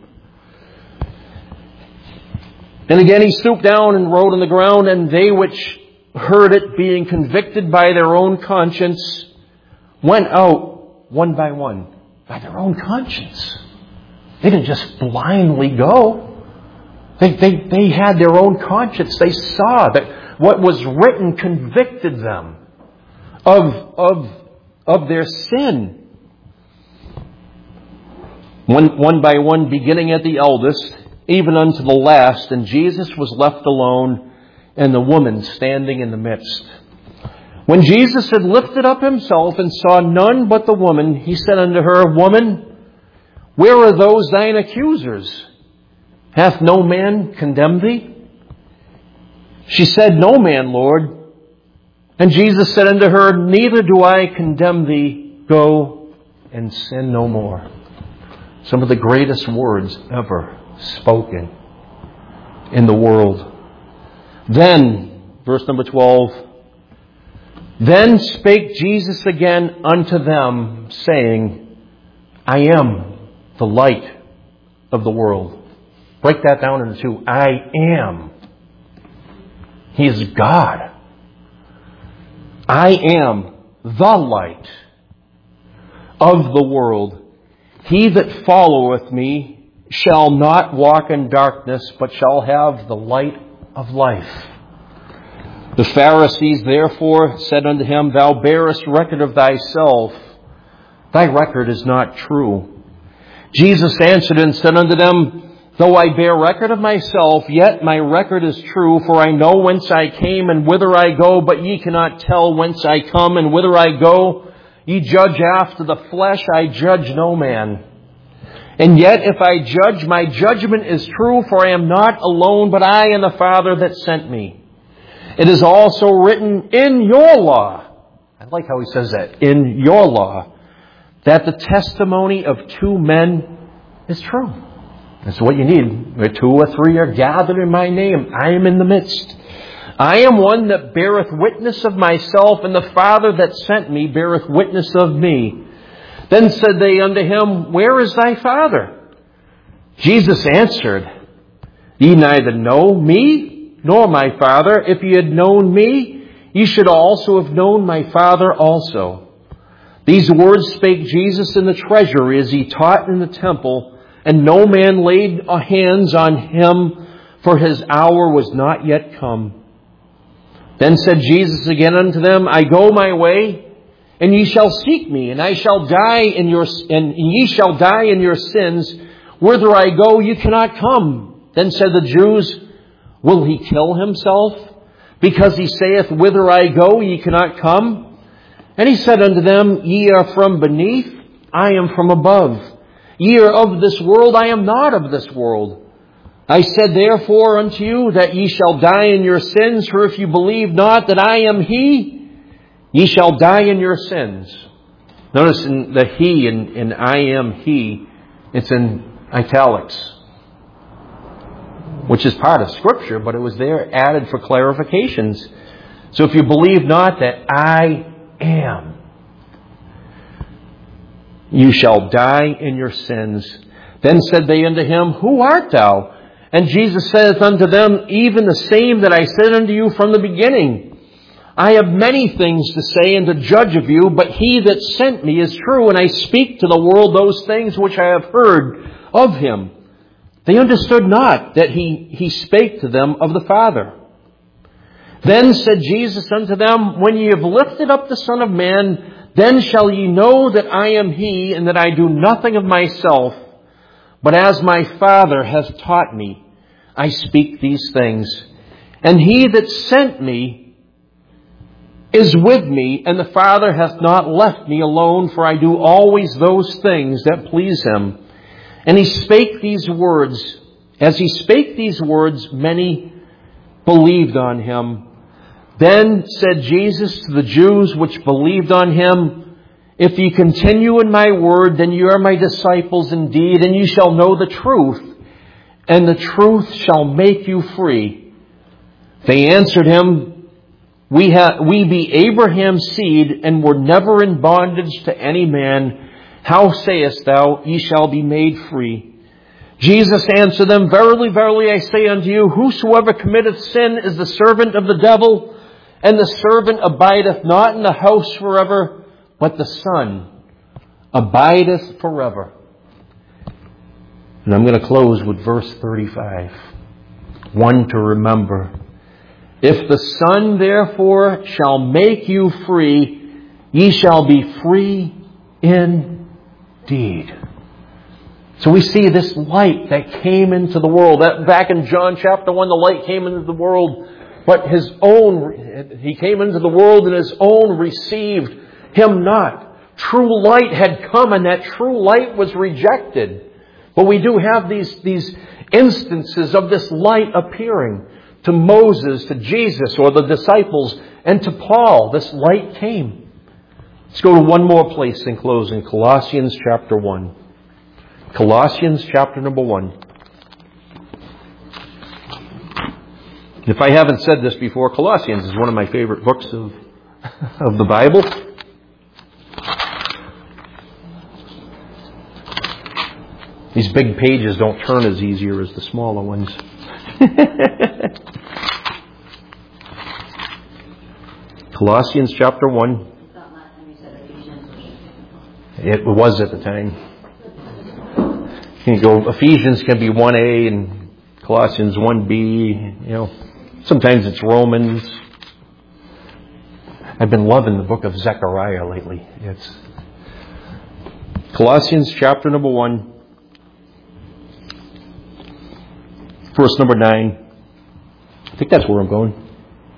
S2: And again He stooped down and wrote on the ground, and they which heard it, being convicted by their own conscience, went out one by one. By their own conscience. They didn't just blindly go. They had their own conscience. They saw that what was written convicted them of their sin. One by one, beginning at the eldest, even unto the last, and Jesus was left alone, and the woman standing in the midst. When Jesus had lifted up himself and saw none but the woman, he said unto her, Woman, where are those thine accusers? Hath no man condemned thee? She said, No man, Lord. And Jesus said unto her, Neither do I condemn thee. Go and sin no more. Some of the greatest words ever spoken in the world. Then, verse number 12, Then spake Jesus again unto them, saying, I am the light of the world. Break that down into two. I am. He is God. I am the light of the world. He that followeth me shall not walk in darkness, but shall have the light of life. The Pharisees therefore said unto him, Thou bearest record of thyself. Thy record is not true. Jesus answered and said unto them, Though I bear record of myself, yet my record is true, for I know whence I came and whither I go, but ye cannot tell whence I come and whither I go. Ye judge after the flesh, I judge no man. And yet if I judge, my judgment is true, for I am not alone, but I and the Father that sent me. It is also written in your law, I like how he says that, in your law, that the testimony of two men is true. That's what you need. Where two or three are gathered in my name, I am in the midst. I am one that beareth witness of myself, and the Father that sent me beareth witness of me. Then said they unto him, Where is thy Father? Jesus answered, Ye neither know me, nor my Father. If ye had known me, ye should also have known my Father also. These words spake Jesus in the treasury as he taught in the temple, and no man laid hands on him, for his hour was not yet come. Then said Jesus again unto them, I go my way, and ye shall seek me, and ye shall die in your sins. Whither I go, ye cannot come. Then said the Jews, Will he kill himself? Because he saith, Whither I go, ye cannot come. And he said unto them, Ye are from beneath, I am from above. Ye are of this world, I am not of this world. I said therefore unto you that ye shall die in your sins, for if you believe not that I am He, ye shall die in your sins. Notice in the He, in I am He, it's in italics, which is part of Scripture, but it was there added for clarifications. So if you believe not that I am, you shall die in your sins. Then said they unto him, Who art thou? And Jesus saith unto them, Even the same that I said unto you from the beginning. I have many things to say and to judge of you, but he that sent me is true, and I speak to the world those things which I have heard of him. They understood not that he spake to them of the Father. Then said Jesus unto them, When ye have lifted up the Son of Man, then shall ye know that I am He, and that I do nothing of myself, but as my Father hath taught me, I speak these things. And He that sent me is with me, and the Father hath not left me alone, for I do always those things that please Him. And He spake these words. As He spake these words, many believed on Him. Then said Jesus to the Jews which believed on Him, If ye continue in my word, then ye are my disciples indeed, and ye shall know the truth, and the truth shall make you free. They answered Him, We be Abraham's seed, and were never in bondage to any man. How sayest thou, ye shall be made free? Jesus answered them, Verily, verily, I say unto you, whosoever committeth sin is the servant of the devil, and the servant abideth not in the house forever, but the Son abideth forever. And I'm going to close with verse 35. One to remember. If the Son therefore shall make you free, ye shall be free indeed. So we see this light that came into the world. That back in John chapter 1, the light came into the world But He came into the world and His own received Him not. True light had come and that true light was rejected. But we do have these instances of this light appearing to Moses, to Jesus, or the disciples, and to Paul. This light came. Let's go to one more place in closing. Colossians chapter 1. Colossians chapter number 1. If I haven't said this before, Colossians is one of my favorite books of the Bible. These big pages don't turn as easier as the smaller ones. Colossians chapter 1. It was at the time. You go, Ephesians can be 1a and Colossians 1b. Sometimes it's Romans. I've been loving the book of Zechariah lately. It's Colossians chapter number 1. Verse number 9. I think that's where I'm going.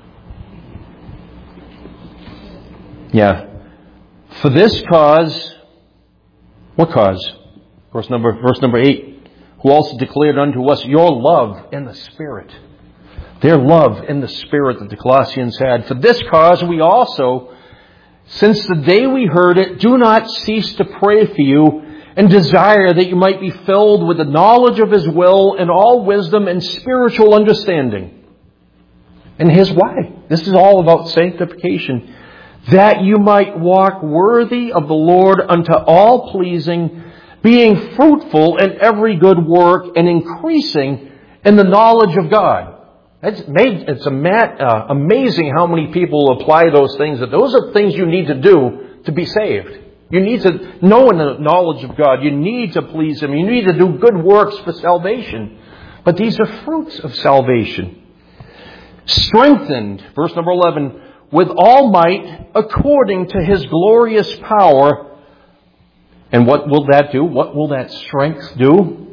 S2: Yeah. For this cause, what cause? Verse number 8. Who also declared unto us your love in the Spirit. Their love in the Spirit that the Colossians had. For this cause we also, since the day we heard it, do not cease to pray for you and desire that you might be filled with the knowledge of His will and all wisdom and spiritual understanding. And here's why. This is all about sanctification. That you might walk worthy of the Lord unto all pleasing, being fruitful in every good work and increasing in the knowledge of God. It's amazing how many people apply those things. That those are things you need to do to be saved. You need to know in the knowledge of God. You need to please Him. You need to do good works for salvation. But these are fruits of salvation. Strengthened, verse number 11, with all might according to His glorious power. And what will that do? What will that strength do?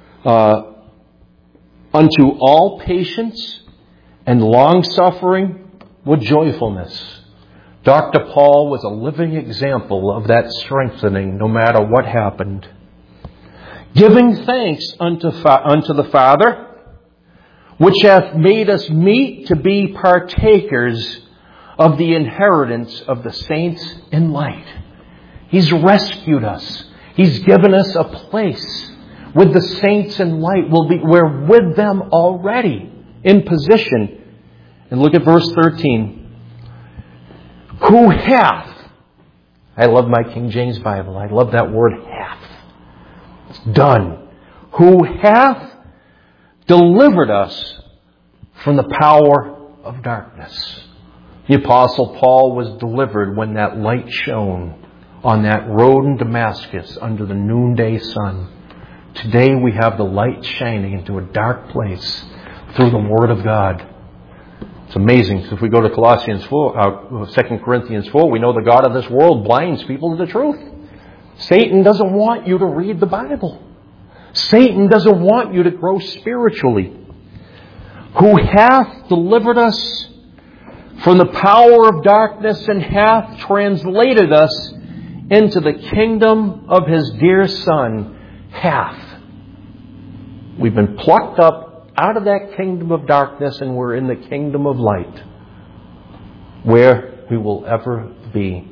S2: Unto all patience and long-suffering with joyfulness. Dr. Paul was a living example of that strengthening no matter what happened. Giving thanks unto the Father, which hath made us meet to be partakers of the inheritance of the saints in light. He's rescued us. He's given us a place with the saints in light. We're with them already in position. And look at verse 13. Who hath, I love my King James Bible. I love that word hath. It's done. Who hath delivered us from the power of darkness. The Apostle Paul was delivered when that light shone on that road in Damascus under the noonday sun. Today we have the light shining into a dark place through the Word of God. It's amazing. So if we go to 2 Corinthians 4, we know the God of this world blinds people to the truth. Satan doesn't want you to read the Bible. Satan doesn't want you to grow spiritually. Who hath delivered us from the power of darkness and hath translated us into the kingdom of His dear Son. Hath. We've been plucked up out of that kingdom of darkness and we're in the kingdom of light, where we will ever be.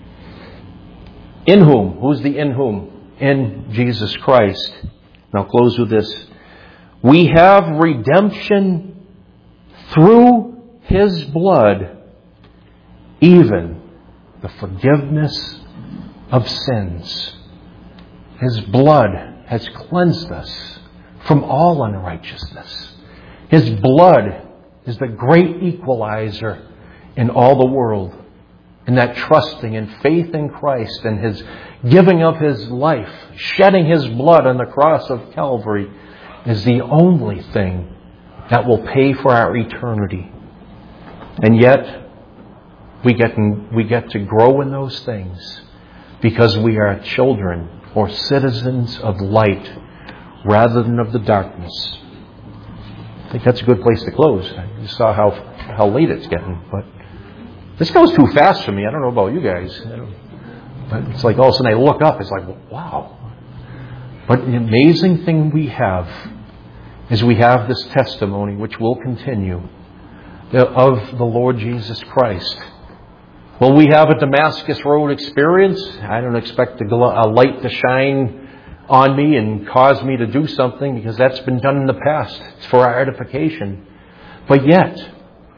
S2: In whom? Who's the in whom? In Jesus Christ. And I'll close with this. We have redemption through His blood, even the forgiveness of sins. His blood has cleansed us from all unrighteousness. His blood is the great equalizer in all the world. And that trusting and faith in Christ and His giving of His life, shedding His blood on the cross of Calvary, is the only thing that will pay for our eternity. And yet, we get to grow in those things because we are children or citizens of light rather than of the darkness. I think that's a good place to close. You saw how late it's getting, but this goes too fast for me. I don't know about you guys. But it's like all of a sudden I look up, it's like, wow. But the amazing thing we have is we have this testimony, which will continue, of the Lord Jesus Christ. Will we have a Damascus Road experience? I don't expect a light to shine on me and cause me to do something, because that's been done in the past. It's for our edification. But yet, do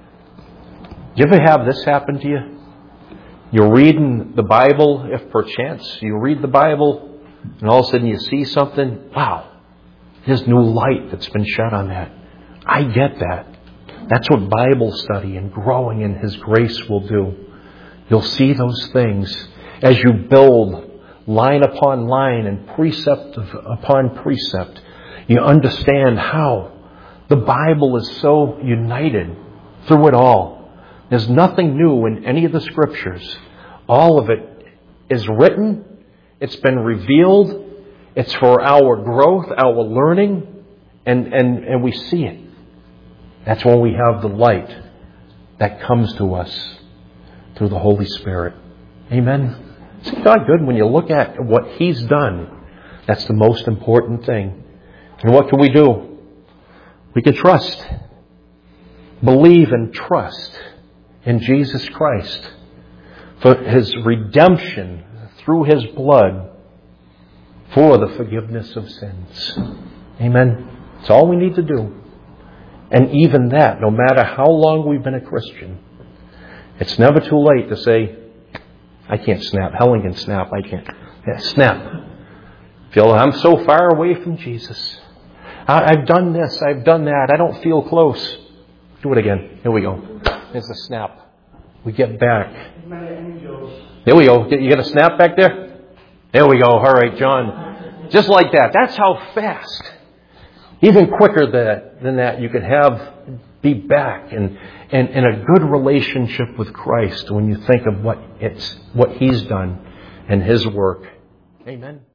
S2: you ever have this happen to you? You're reading the Bible, if perchance you read the Bible, and all of a sudden you see something. Wow, there's new light that's been shed on that. I get that. That's what Bible study and growing in His grace will do. You'll see those things as you build line upon line and precept upon precept. You understand how the Bible is so united through it all. There's nothing new in any of the Scriptures. All of it is written. It's been revealed. It's for our growth, our learning, and we see it. That's when we have the light that comes to us through the Holy Spirit. Amen. Isn't God good when you look at what He's done? That's the most important thing. And what can we do? We can trust. Believe and trust in Jesus Christ for His redemption through His blood for the forgiveness of sins. Amen. It's all we need to do. And even that, no matter how long we've been a Christian, it's never too late to say, I can't snap. Helen can snap. I can't. Yeah, snap. Feel I'm so far away from Jesus. I've done this. I've done that. I don't feel close. Do it again. Here we go. There's a snap. We get back. There we go. You got a snap back there? There we go. All right, John. Just like that. That's how fast. Even quicker than that, you can be back and in a good relationship with Christ when you think of what He's done and His work. Amen.